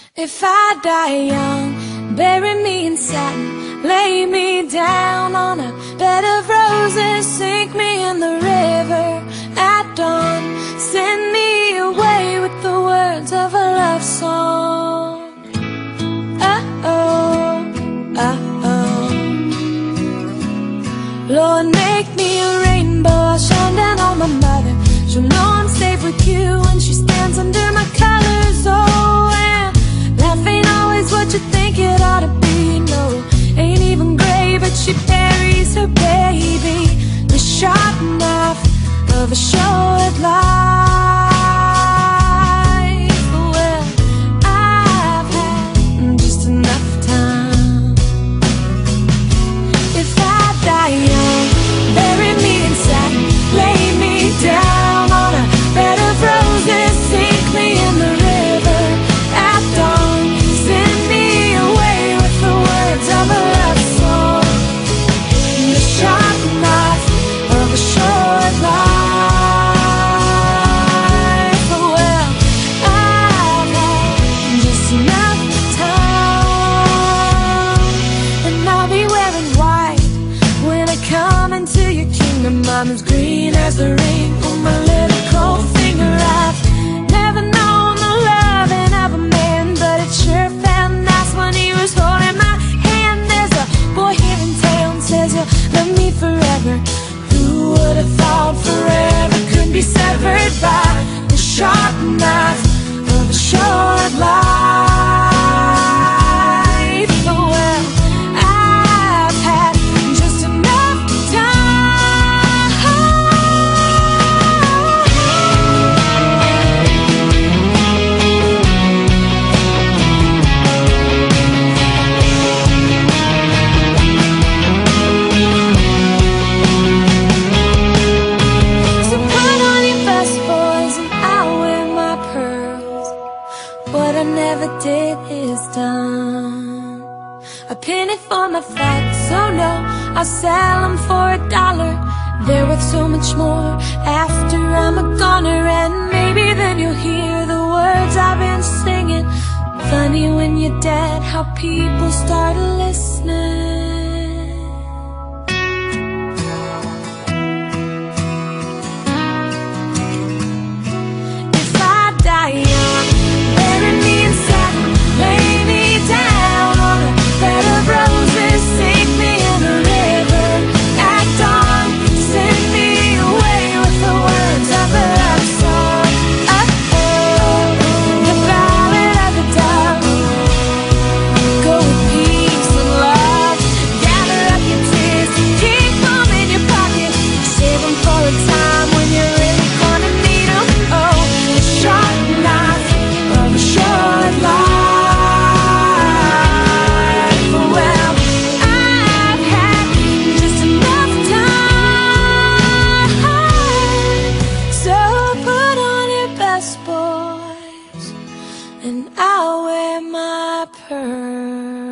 If I die young, bury me in satin, lay me down on a bed of roses, sink me in the river at dawn, send me away with the words of a love song. Oh-oh, oh-oh. Lord, make me a rainbow, I'll shine down on my mother. She'll know I'm safe with you when she stands under my colors. Oh, and life ain't always what you think it ought to be. No, ain't even gray, but she buries her baby. The sharp knife of a short life. Well, I've had just enough time. If I die young, bury me in satin, lay me down on a bed of roses, sink me in the river at dawn, send me away with the words of a love song. The sharp knife of a short life. Well, I've had just enough time, and I'll be wearing white when I come into your kingdom. I'm as green as the ring on my little cold finger. I've never known the loving of a man, but it sure felt nice when he was holding my hand. There's a boy here in town says he'll love me forever. Who would have thought forever could be severed by the sharp knife of a short life? Oh, well, I've had just enough time. So put on your best boys and I'll wear my pearls. What I never did is done. A penny for my thoughts, oh no, I'll sell them for $1. They're worth so much more after I'm a goner. And maybe then you'll hear the words I've been singing. Funny when you're dead how people start listening. If I die young, bury me in satin, lay me down on a bed of roses, sink me in the river at dawn, send me away with the words of a love song. Oh-oh, the ballad of the dove. Go with peace and love, gather up your tears, keep them in your pocket, save them for a time when you really gonna need them. Oh, the sharp knife of a short life. Well, I've had just enough time. So put on your best boys and I'll wear my pearls.